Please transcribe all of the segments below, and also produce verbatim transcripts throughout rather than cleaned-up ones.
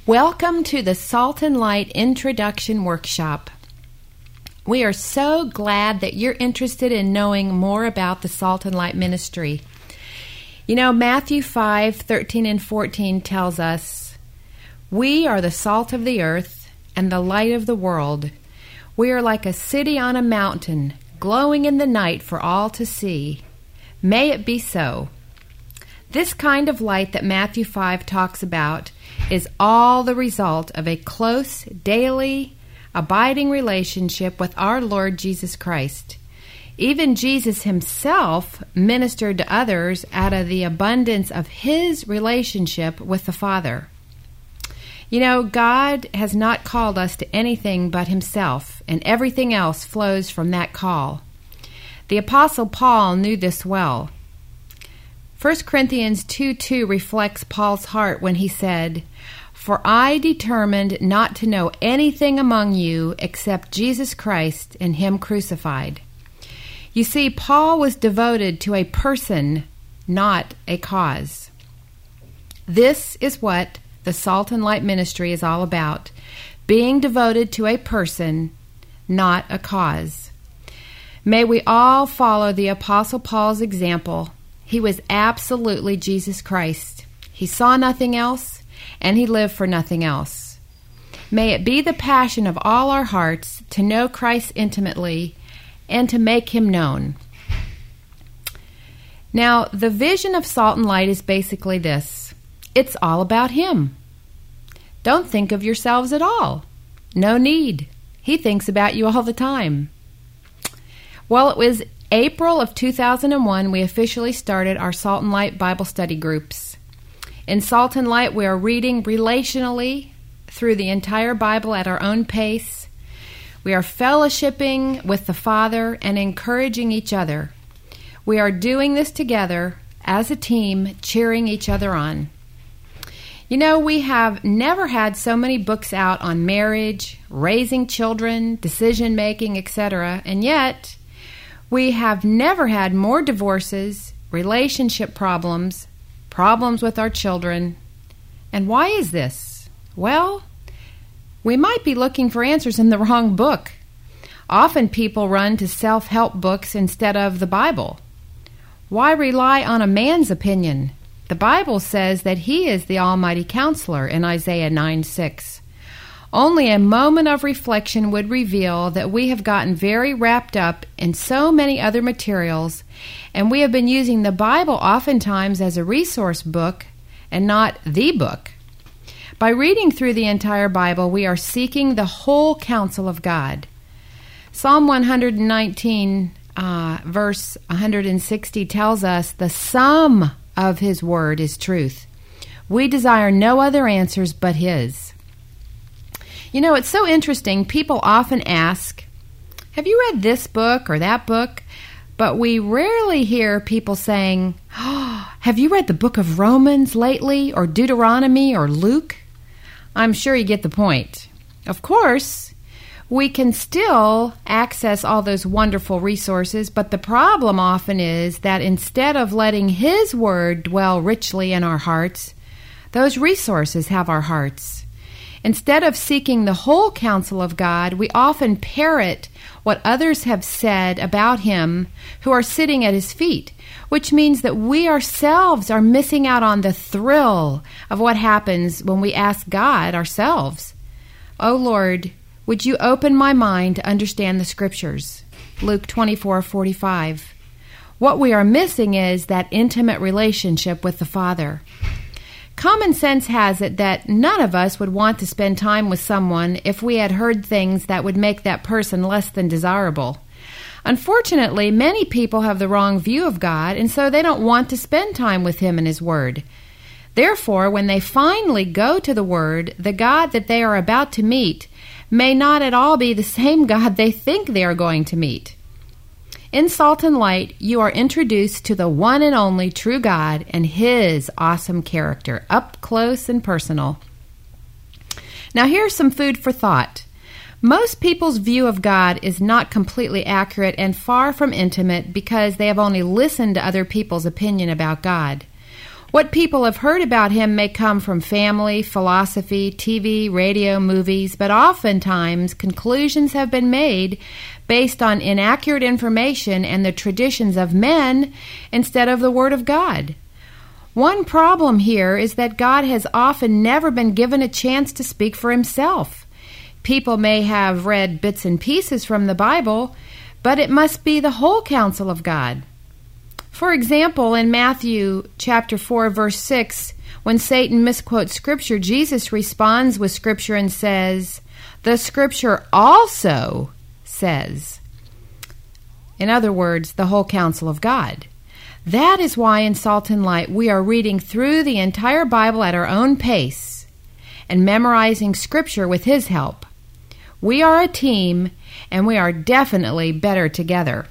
Welcome to the Salt and Light Introduction Workshop. We are so glad that you're interested in knowing more about the Salt and Light Ministry. You know, Matthew five, thirteen and fourteen tells us, "We are the salt of the earth and the light of the world. We are like a city on a mountain, glowing in the night for all to see. May it be so." This kind of light that Matthew five talks about is all the result of a close, daily, abiding relationship with our Lord Jesus Christ. Even Jesus himself ministered to others out of the abundance of his relationship with the Father. You know, God has not called us to anything but himself, and everything else flows from that call. The Apostle Paul knew this well. First Corinthians two two reflects Paul's heart when he said, "For I determined not to know anything among you except Jesus Christ and him crucified." You see, Paul was devoted to a person, not a cause. This is what the Salt and Light Ministry is all about, being devoted to a person, not a cause. May we all follow the Apostle Paul's example. He was absolutely Jesus Christ. He saw nothing else, and he lived for nothing else. May it be the passion of all our hearts to know Christ intimately and to make him known. Now, the vision of Salt and Light is basically this. It's all about him. Don't think of yourselves at all. No need. He thinks about you all the time. Well, it was April of two thousand one, we officially started our Salt and Light Bible study groups. In Salt and Light, we are reading relationally through the entire Bible at our own pace. We are fellowshipping with the Father and encouraging each other. We are doing this together as a team, cheering each other on. You know, we have never had so many books out on marriage, raising children, decision-making, et cetera, and yet we have never had more divorces, relationship problems, problems with our children. And why is this? Well, we might be looking for answers in the wrong book. Often people run to self-help books instead of the Bible. Why rely on a man's opinion? The Bible says that he is the Almighty Counselor in Isaiah nine six. Only a moment of reflection would reveal that we have gotten very wrapped up in so many other materials, and we have been using the Bible oftentimes as a resource book and not the book. By reading through the entire Bible, we are seeking the whole counsel of God. Psalm one nineteen, uh, verse one hundred sixty tells us the sum of his word is truth. We desire no other answers but his. You know, it's so interesting. People often ask, have you read this book or that book? But we rarely hear people saying, oh, have you read the book of Romans lately, or Deuteronomy or Luke? I'm sure you get the point. Of course, we can still access all those wonderful resources, but the problem often is that instead of letting his word dwell richly in our hearts, those resources have our hearts. Instead of seeking the whole counsel of God, we often parrot what others have said about him who are sitting at his feet, which means that we ourselves are missing out on the thrill of what happens when we ask God ourselves. Oh Lord, would you open my mind to understand the Scriptures? Luke twenty-four forty-five. What we are missing is that intimate relationship with the Father. Common sense has it that none of us would want to spend time with someone if we had heard things that would make that person less than desirable. Unfortunately, many people have the wrong view of God, and so they don't want to spend time with him and his Word. Therefore, when they finally go to the Word, the God that they are about to meet may not at all be the same God they think they are going to meet. In Salt and Light, you are introduced to the one and only true God and his awesome character, up close and personal. Now here's some food for thought. Most people's view of God is not completely accurate and far from intimate because they have only listened to other people's opinion about God. What people have heard about him may come from family, philosophy, T V, radio, movies, but oftentimes conclusions have been made based on inaccurate information and the traditions of men instead of the Word of God. One problem here is that God has often never been given a chance to speak for himself. People may have read bits and pieces from the Bible, but it must be the whole counsel of God. For example, in Matthew chapter four, verse six, when Satan misquotes Scripture, Jesus responds with Scripture and says, "The Scripture also says." In other words, the whole counsel of God. That is why in Salt and Light we are reading through the entire Bible at our own pace and memorizing Scripture with His help. We are a team, and we are definitely better together.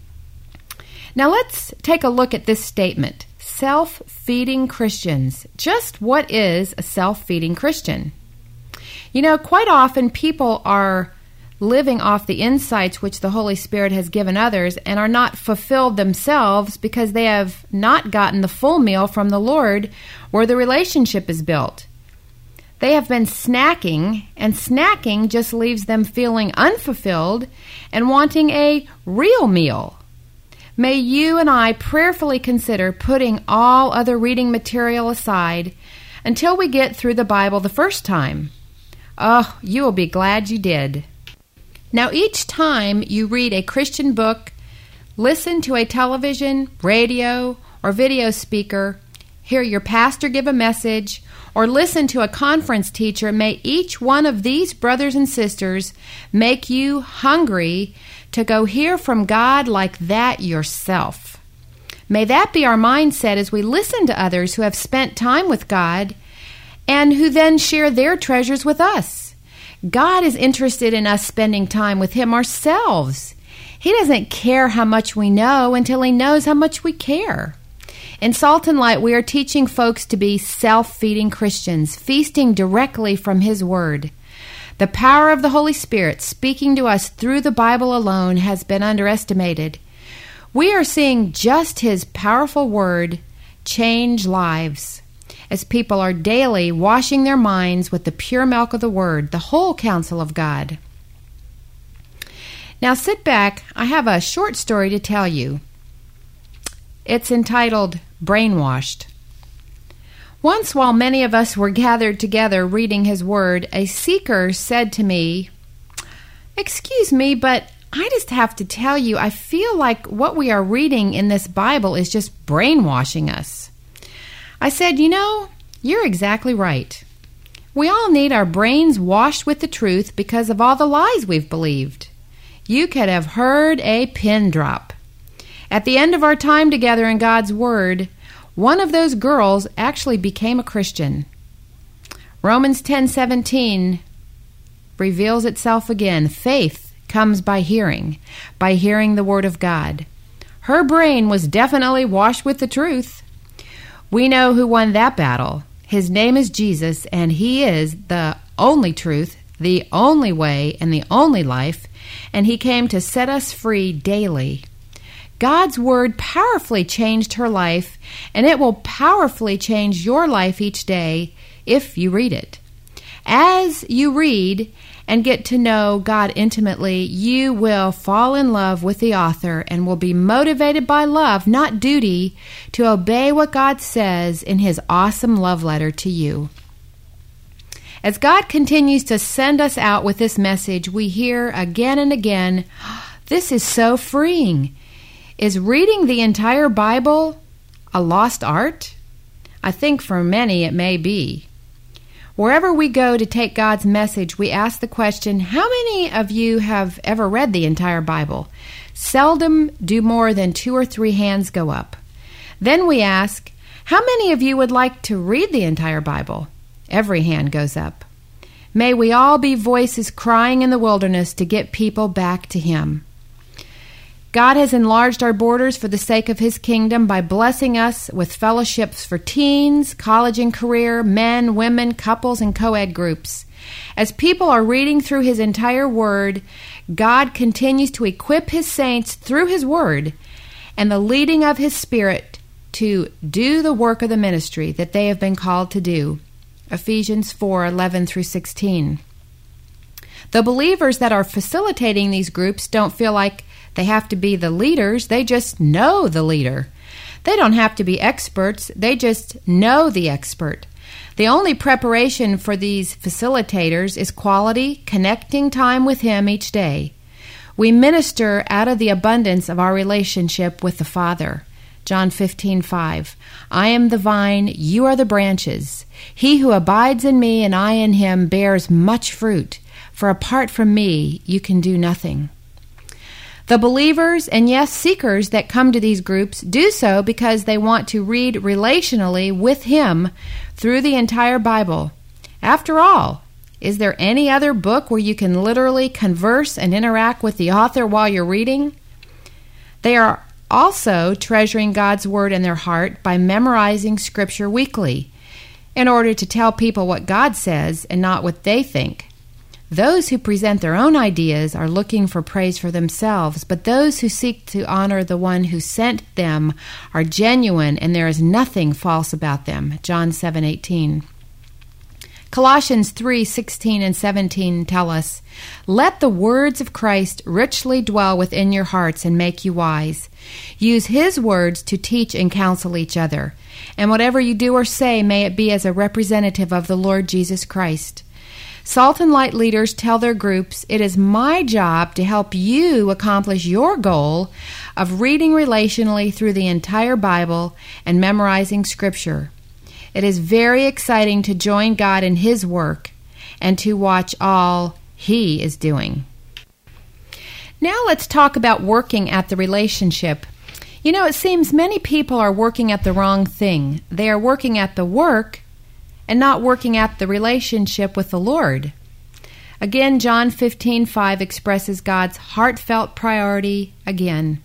Now let's take a look at this statement, self-feeding Christians. Just what is a self-feeding Christian? You know, quite often people are living off the insights which the Holy Spirit has given others and are not fulfilled themselves because they have not gotten the full meal from the Lord where the relationship is built. They have been snacking, and snacking just leaves them feeling unfulfilled and wanting a real meal. May you and I prayerfully consider putting all other reading material aside until we get through the Bible the first time. Oh, you will be glad you did. Now, each time you read a Christian book, listen to a television, radio, or video speaker, hear your pastor give a message, or listen to a conference teacher, may each one of these brothers and sisters make you hungry to go hear from God like that yourself. May that be our mindset as we listen to others who have spent time with God and who then share their treasures with us. God is interested in us spending time with Him ourselves. He doesn't care how much we know until He knows how much we care. In Salt and Light, we are teaching folks to be self-feeding Christians, feasting directly from His Word. The power of the Holy Spirit speaking to us through the Bible alone has been underestimated. We are seeing just His powerful Word change lives as people are daily washing their minds with the pure milk of the Word, the whole counsel of God. Now sit back. I have a short story to tell you. It's entitled Brainwashed. Once, while many of us were gathered together reading His Word, a seeker said to me, "Excuse me, but I just have to tell you, I feel like what we are reading in this Bible is just brainwashing us." I said, "You know, you're exactly right. We all need our brains washed with the truth because of all the lies we've believed. You could have heard a pin drop. At the end of our time together in God's Word, one of those girls actually became a Christian. Romans ten seventeen reveals itself again. Faith comes by hearing, by hearing the Word of God. Her brain was definitely washed with the truth. We know who won that battle. His name is Jesus, and He is the only truth, the only way, and the only life, and He came to set us free daily. God's Word powerfully changed her life, and it will powerfully change your life each day if you read it. As you read and get to know God intimately, you will fall in love with the author and will be motivated by love, not duty, to obey what God says in His awesome love letter to you. As God continues to send us out with this message, we hear again and again, "This is so freeing." Is reading the entire Bible a lost art? I think for many it may be. Wherever we go to take God's message, we ask the question, how many of you have ever read the entire Bible? Seldom do more than two or three hands go up. Then we ask, how many of you would like to read the entire Bible? Every hand goes up. May we all be voices crying in the wilderness to get people back to Him. God has enlarged our borders for the sake of His kingdom by blessing us with fellowships for teens, college and career, men, women, couples, and co-ed groups. As people are reading through His entire Word, God continues to equip His saints through His Word and the leading of His Spirit to do the work of the ministry that they have been called to do. Ephesians four eleven through sixteen. The believers that are facilitating these groups don't feel like they have to be the leaders. They just know the leader. They don't have to be experts. They just know the expert. The only preparation for these facilitators is quality, connecting time with Him each day. We minister out of the abundance of our relationship with the Father. John fifteen five. I am the vine, you are the branches. He who abides in me and I in him bears much fruit, for apart from me you can do nothing. The believers and yes, seekers that come to these groups do so because they want to read relationally with Him through the entire Bible. After all, is there any other book where you can literally converse and interact with the author while you're reading? They are also treasuring God's Word in their heart by memorizing Scripture weekly in order to tell people what God says and not what they think. Those who present their own ideas are looking for praise for themselves, but those who seek to honor the one who sent them are genuine, and there is nothing false about them. John seven eighteen. Colossians three sixteen and seventeen tell us, let the words of Christ richly dwell within your hearts and make you wise. Use His words to teach and counsel each other. And whatever you do or say, may it be as a representative of the Lord Jesus Christ. Salt and Light leaders tell their groups, it is my job to help you accomplish your goal of reading relationally through the entire Bible and memorizing Scripture. It is very exciting to join God in His work and to watch all He is doing. Now let's talk about working at the relationship. You know, it seems many people are working at the wrong thing. They are working at the work and not working at the relationship with the Lord. Again, John fifteen five expresses God's heartfelt priority again.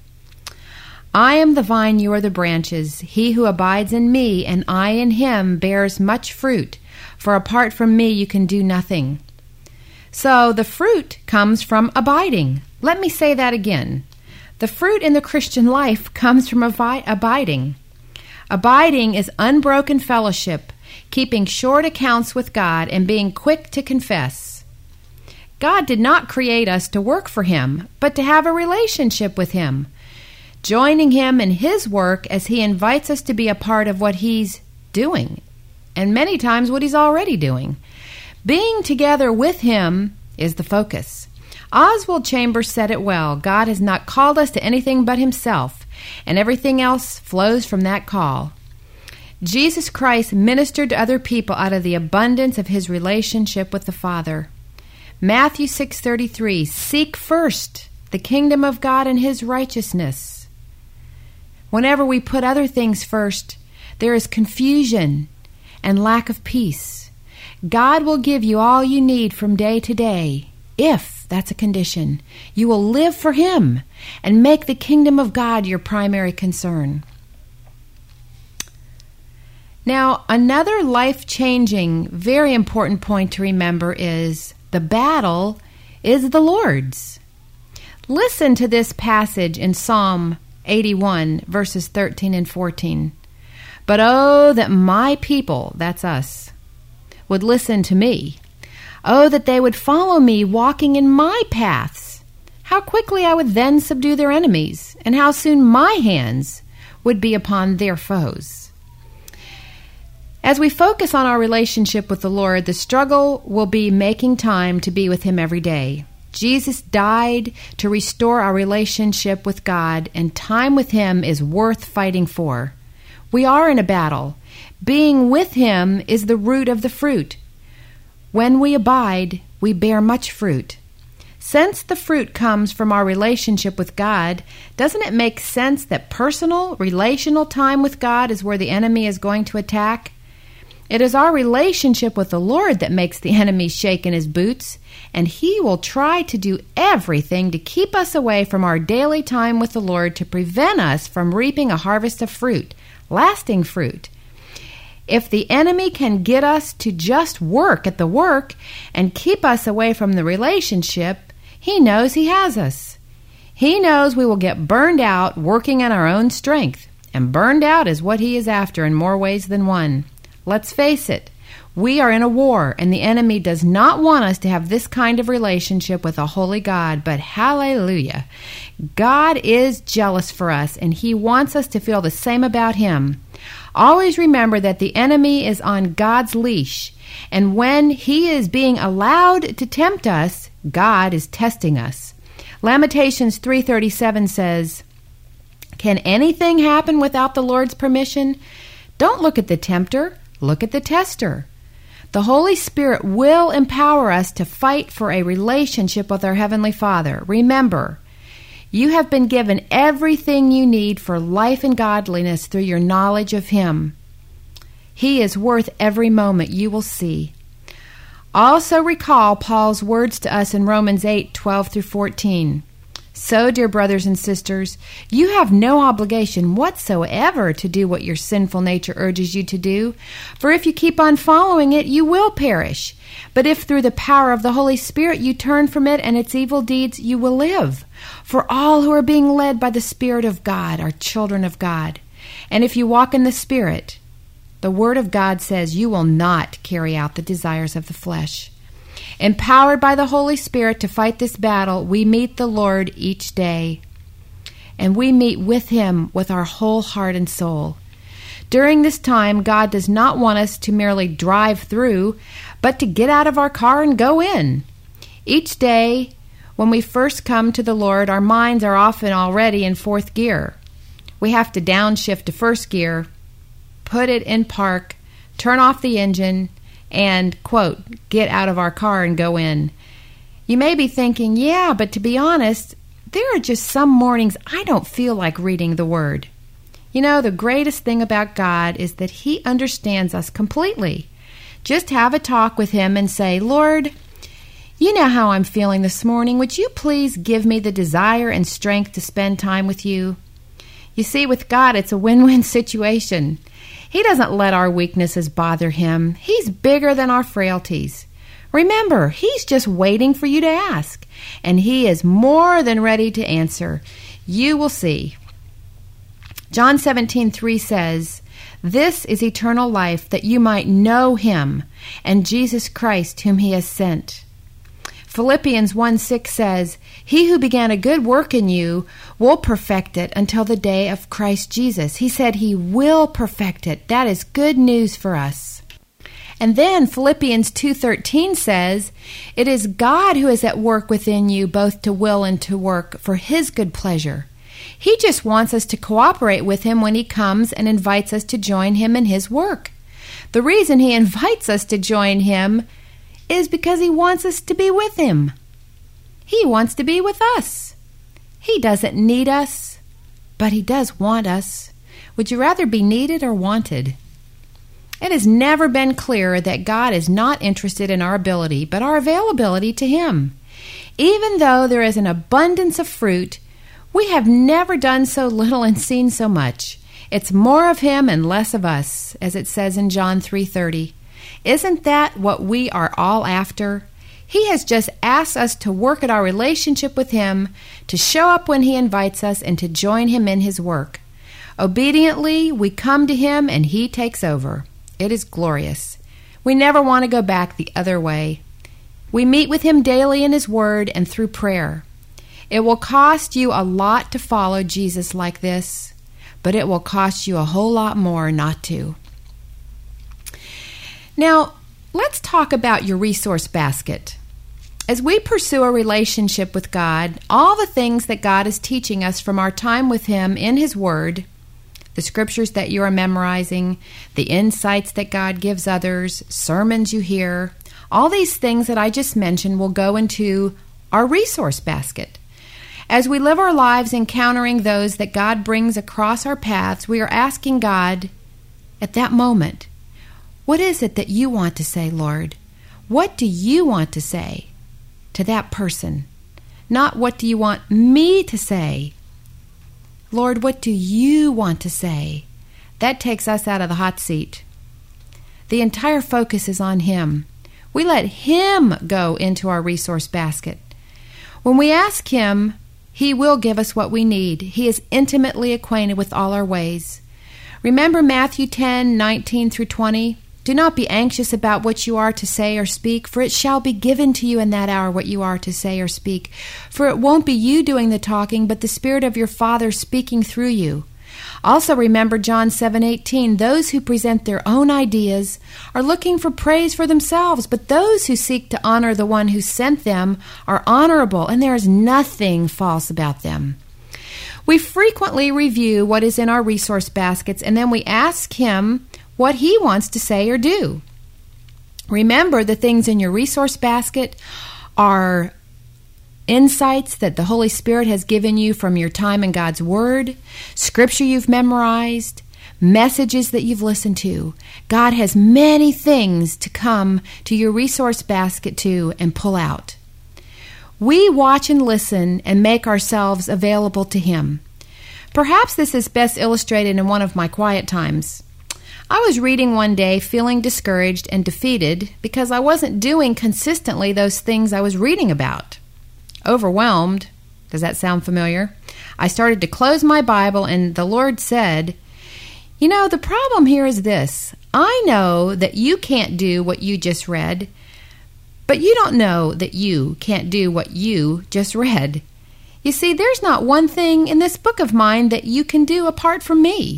I am the vine, you are the branches. He who abides in me and I in him bears much fruit, for apart from me you can do nothing. So the fruit comes from abiding. Let me say that again. The fruit in the Christian life comes from avi- abiding. Abiding is unbroken fellowship, keeping short accounts with God and being quick to confess. God did not create us to work for Him, but to have a relationship with Him, joining Him in His work as He invites us to be a part of what He's doing, and many times what He's already doing. Being together with Him is the focus. Oswald Chambers said it well, God has not called us to anything but Himself, and everything else flows from that call. Jesus Christ ministered to other people out of the abundance of His relationship with the Father. Matthew six thirty-three, seek first the kingdom of God and His righteousness. Whenever we put other things first, there is confusion and lack of peace. God will give you all you need from day to day, if that's a condition. You will live for Him and make the kingdom of God your primary concern. Now, another life-changing, very important point to remember is the battle is the Lord's. Listen to this passage in Psalm eighty-one, verses thirteen and fourteen. But oh, that my people, that's us, would listen to me. Oh, that they would follow me, walking in my paths. How quickly I would then subdue their enemies, and how soon my hands would be upon their foes. As we focus on our relationship with the Lord, the struggle will be making time to be with Him every day. Jesus died to restore our relationship with God, and time with Him is worth fighting for. We are in a battle. Being with Him is the root of the fruit. When we abide, we bear much fruit. Since the fruit comes from our relationship with God, doesn't it make sense that personal, relational time with God is where the enemy is going to attack? It is our relationship with the Lord that makes the enemy shake in his boots, and he will try to do everything to keep us away from our daily time with the Lord to prevent us from reaping a harvest of fruit, lasting fruit. If the enemy can get us to just work at the work and keep us away from the relationship, he knows he has us. He knows we will get burned out working on our own strength, and burned out is what he is after in more ways than one. Let's face it, we are in a war, and the enemy does not want us to have this kind of relationship with a holy God, but hallelujah, God is jealous for us, and he wants us to feel the same about him. Always remember that the enemy is on God's leash, and when he is being allowed to tempt us, God is testing us. Lamentations three thirty-seven says, "Can anything happen without the Lord's permission? Don't look at the tempter, look at the tester." The Holy Spirit will empower us to fight for a relationship with our Heavenly Father. Remember, you have been given everything you need for life and godliness through your knowledge of Him. He is worth every moment you will see. Also recall Paul's words to us in Romans eight twelve through fourteen. So, dear brothers and sisters, you have no obligation whatsoever to do what your sinful nature urges you to do, for if you keep on following it, you will perish. But if through the power of the Holy Spirit you turn from it and its evil deeds, you will live. For all who are being led by the Spirit of God are children of God. And if you walk in the Spirit, the Word of God says you will not carry out the desires of the flesh. Empowered by the Holy Spirit to fight this battle, we meet the Lord each day. And we meet with Him with our whole heart and soul. During this time, God does not want us to merely drive through, but to get out of our car and go in. Each day, when we first come to the Lord, our minds are often already in fourth gear. We have to downshift to first gear, put it in park, turn off the engine, and, quote, get out of our car and go in. You may be thinking, yeah, but to be honest, there are just some mornings I don't feel like reading the Word. You know, the greatest thing about God is that He understands us completely. Just have a talk with Him and say, Lord, you know how I'm feeling this morning. Would you please give me the desire and strength to spend time with you? You see, with God, it's a win-win situation. He doesn't let our weaknesses bother Him. He's bigger than our frailties. Remember, He's just waiting for you to ask, and He is more than ready to answer. You will see. John seventeen three says, "This is eternal life, that you might know Him, and Jesus Christ whom He has sent." Philippians one six says, "He who began a good work in you will perfect it until the day of Christ Jesus." He said He will perfect it. That is good news for us. And then Philippians two thirteen says, "It is God who is at work within you both to will and to work for His good pleasure." He just wants us to cooperate with Him when He comes and invites us to join Him in His work. The reason He invites us to join Him is because He wants us to be with Him. He wants to be with us. He doesn't need us, but He does want us. Would you rather be needed or wanted? It has never been clearer that God is not interested in our ability, but our availability to Him. Even though there is an abundance of fruit, we have never done so little and seen so much. It's more of Him and less of us, as it says in John three thirty. Isn't that what we are all after? He has just asked us to work at our relationship with Him, to show up when He invites us, and to join Him in His work. Obediently, we come to Him and He takes over. It is glorious. We never want to go back the other way. We meet with Him daily in His Word and through prayer. It will cost you a lot to follow Jesus like this, but it will cost you a whole lot more not to. Now, let's talk about your resource basket. As we pursue a relationship with God, all the things that God is teaching us from our time with Him in His Word, the scriptures that you are memorizing, the insights that God gives others, sermons you hear, all these things that I just mentioned will go into our resource basket. As we live our lives encountering those that God brings across our paths, we are asking God at that moment, what is it that you want to say, Lord? What do you want to say to that person? Not what do you want me to say? Lord, what do you want to say? That takes us out of the hot seat. The entire focus is on Him. We let Him go into our resource basket. When we ask Him, He will give us what we need. He is intimately acquainted with all our ways. Remember Matthew ten, nineteen through twenty? Do not be anxious about what you are to say or speak, for it shall be given to you in that hour what you are to say or speak. For it won't be you doing the talking, but the Spirit of your Father speaking through you. Also remember John seven eighteen, those who present their own ideas are looking for praise for themselves, but those who seek to honor the one who sent them are honorable, and there is nothing false about them. We frequently review what is in our resource baskets, and then we ask Him what He wants to say or do. Remember, the things in your resource basket are insights that the Holy Spirit has given you from your time in God's Word, scripture you've memorized, messages that you've listened to. God has many things to come to your resource basket to and pull out. We watch and listen and make ourselves available to Him. Perhaps this is best illustrated in one of my quiet times. I was reading one day feeling discouraged and defeated because I wasn't doing consistently those things I was reading about. Overwhelmed, does that sound familiar? I started to close my Bible and the Lord said, "You know, the problem here is this. I know that you can't do what you just read, but you don't know that you can't do what you just read. You see, there's not one thing in this book of mine that you can do apart from me.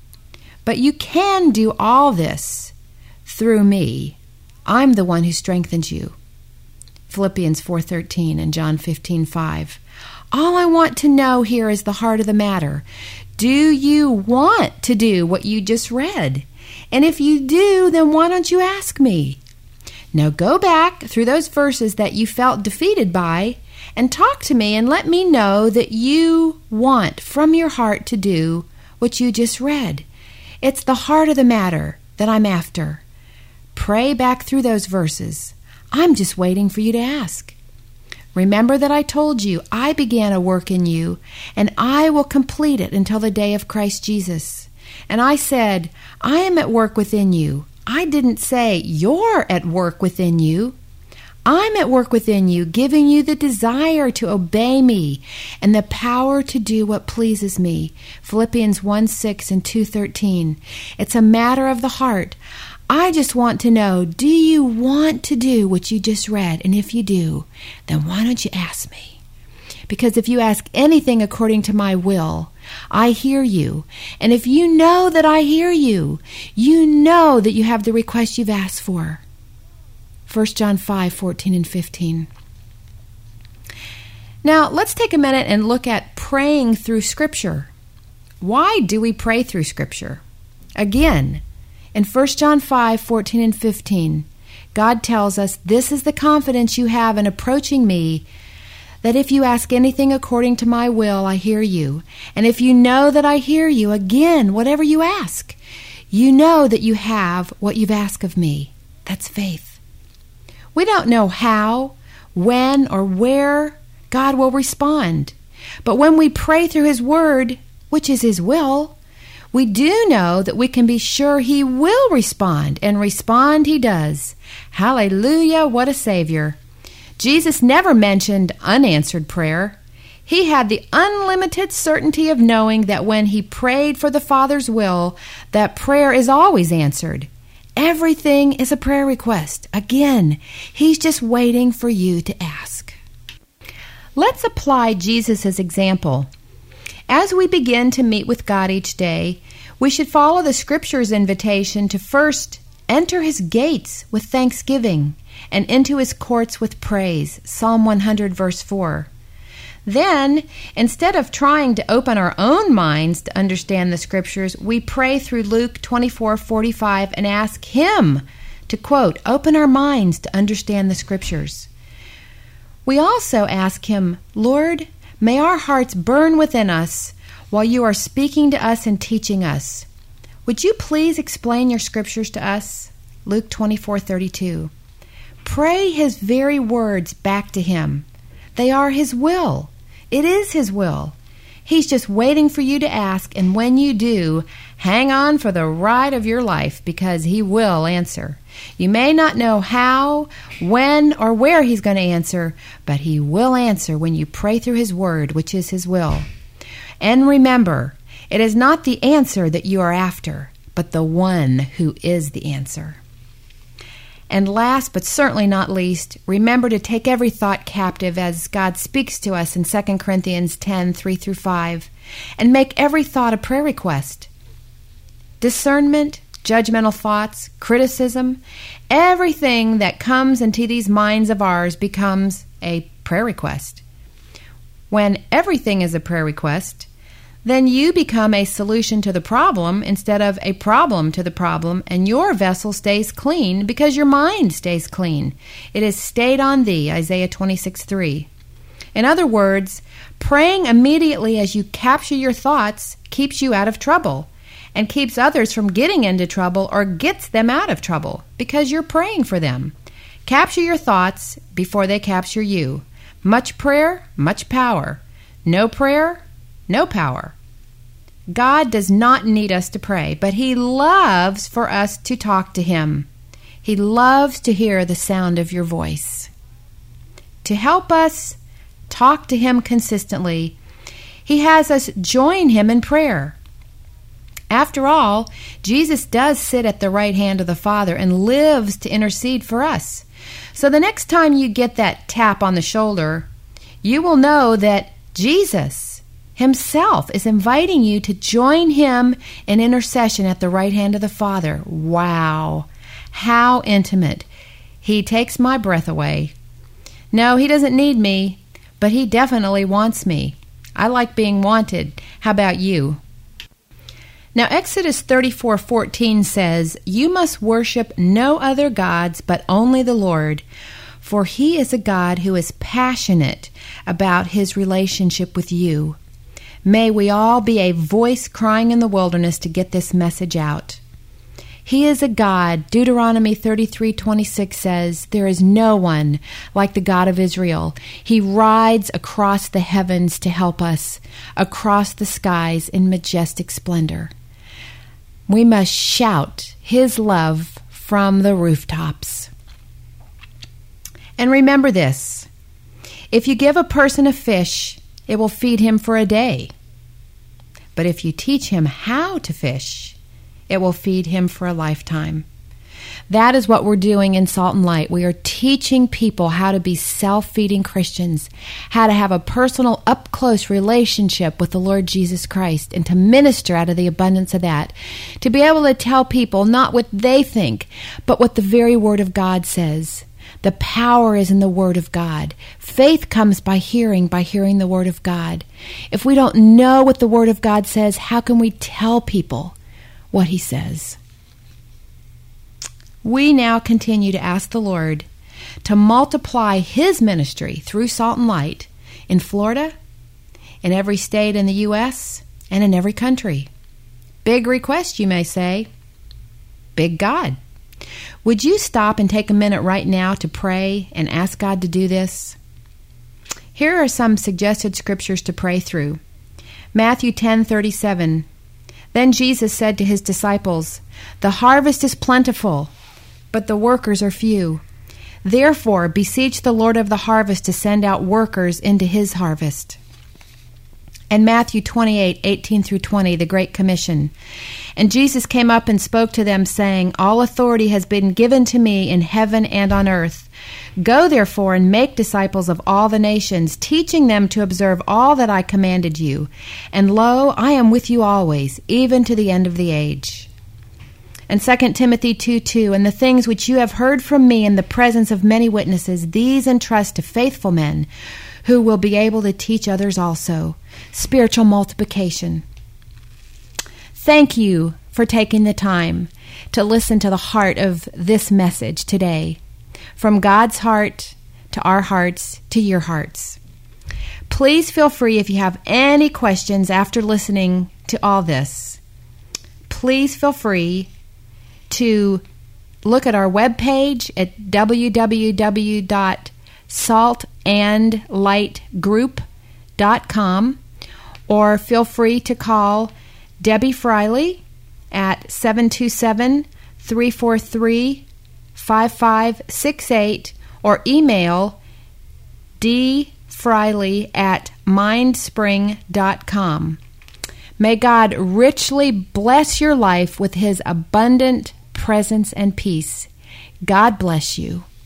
But you can do all this through me. I'm the one who strengthens you." Philippians four thirteen and John fifteen five. All I want to know here is the heart of the matter. Do you want to do what you just read? And if you do, then why don't you ask me? Now go back through those verses that you felt defeated by and talk to me and let me know that you want from your heart to do what you just read. It's the heart of the matter that I'm after. Pray back through those verses. I'm just waiting for you to ask. Remember that I told you I began a work in you, and I will complete it until the day of Christ Jesus. And I said, I am at work within you. I didn't say you're at work within you. I'm at work within you, giving you the desire to obey me and the power to do what pleases me. Philippians one six and two thirteen. It's a matter of the heart. I just want to know, do you want to do what you just read? And if you do, then why don't you ask me? Because if you ask anything according to my will, I hear you. And if you know that I hear you, you know that you have the request you've asked for. First John five fourteen and fifteen. Now, let's take a minute and look at praying through Scripture. Why do we pray through Scripture? Again, in First John five fourteen and fifteen, God tells us, "This is the confidence you have in approaching me, that if you ask anything according to my will, I hear you. And if you know that I hear you, again, whatever you ask, you know that you have what you've asked of me." That's faith. We don't know how, when, or where God will respond. But when we pray through His Word, which is His will, we do know that we can be sure He will respond, and respond He does. Hallelujah, what a Savior. Jesus never mentioned unanswered prayer. He had the unlimited certainty of knowing that when He prayed for the Father's will, that prayer is always answered. Everything is a prayer request. Again, He's just waiting for you to ask. Let's apply Jesus' example. As we begin to meet with God each day, we should follow the Scripture's invitation to first enter His gates with thanksgiving and into His courts with praise. Psalm one hundred, verse four. Then, instead of trying to open our own minds to understand the Scriptures, we pray through Luke twenty-four forty-five and ask Him to, quote, open our minds to understand the Scriptures. We also ask Him, Lord, may our hearts burn within us while you are speaking to us and teaching us. Would you please explain your Scriptures to us? Luke twenty-four thirty-two. Pray His very words back to Him. They are His will. It is His will. He's just waiting for you to ask, and when you do, hang on for the ride of your life, because He will answer. You may not know how, when, or where He's going to answer, but He will answer when you pray through His Word, which is His will. And remember, It is not the answer that you are after, but the one who is the answer. And last, but certainly not least, remember to take every thought captive as God speaks to us in Second Corinthians ten, three through five, and make every thought a prayer request. Discernment, judgmental thoughts, criticism, everything that comes into these minds of ours becomes a prayer request. When everything is a prayer request, then you become a solution to the problem instead of a problem to the problem, and your vessel stays clean because your mind stays clean. It is stayed on thee, Isaiah twenty-six, three. In other words, praying immediately as you capture your thoughts keeps you out of trouble and keeps others from getting into trouble or gets them out of trouble because you're praying for them. Capture your thoughts before they capture you. Much prayer, much power. No prayer, no power. God does not need us to pray, but He loves for us to talk to Him. He loves to hear the sound of your voice. To help us talk to Him consistently, He has us join Him in prayer. After all, Jesus does sit at the right hand of the Father and lives to intercede for us. So the next time you get that tap on the shoulder, you will know that Jesus Himself is inviting you to join Him in intercession at the right hand of the Father. Wow, how intimate. He takes my breath away. No, He doesn't need me, but He definitely wants me. I like being wanted. How about you? Now, Exodus thirty-four fourteen says, "You must worship no other gods but only the Lord, for He is a God who is passionate about His relationship with you." May we all be a voice crying in the wilderness to get this message out. He is a God. Deuteronomy thirty-three twenty-six says, "There is no one like the God of Israel. He rides across the heavens to help us, across the skies in majestic splendor." We must shout His love from the rooftops. And remember this: if you give a person a fish, it will feed him for a day. But if you teach him how to fish, it will feed him for a lifetime. That is what we're doing in Salt and Light. We are teaching people how to be self-feeding Christians, how to have a personal, up-close relationship with the Lord Jesus Christ, and to minister out of the abundance of that, to be able to tell people not what they think, but what the very Word of God says. The power is in the Word of God. Faith comes by hearing, by hearing the Word of God. If we don't know what the Word of God says, how can we tell people what He says? We now continue to ask the Lord to multiply His ministry through Salt and Light in Florida, in every state in the U S, and in every country. Big request, you may say. Big God. Would you stop and take a minute right now to pray and ask God to do this? Here are some suggested scriptures to pray through. Matthew ten thirty-seven. Then Jesus said to His disciples, "The harvest is plentiful, but the workers are few. Therefore, beseech the Lord of the harvest to send out workers into His harvest." And Matthew twenty-eight eighteen through twenty, the Great Commission. And Jesus came up and spoke to them, saying, "All authority has been given to me in heaven and on earth. Go therefore and make disciples of all the nations, teaching them to observe all that I commanded you. And lo, I am with you always, even to the end of the age." And Second Timothy two two, "And the things which you have heard from me in the presence of many witnesses, these entrust to faithful men, who will be able to teach others also." Spiritual multiplication. Thank you for taking the time to listen to the heart of this message today. From God's heart to our hearts to your hearts. Please feel free if you have any questions after listening to all this. Please feel free to look at our webpage at w w w dot salt and light group dot com, or feel free to call Debbie Friley at seven two seven, three four three, five five six eight, or email dfriley at mindspring dot com. May God richly bless your life with His abundant presence and peace. God bless you.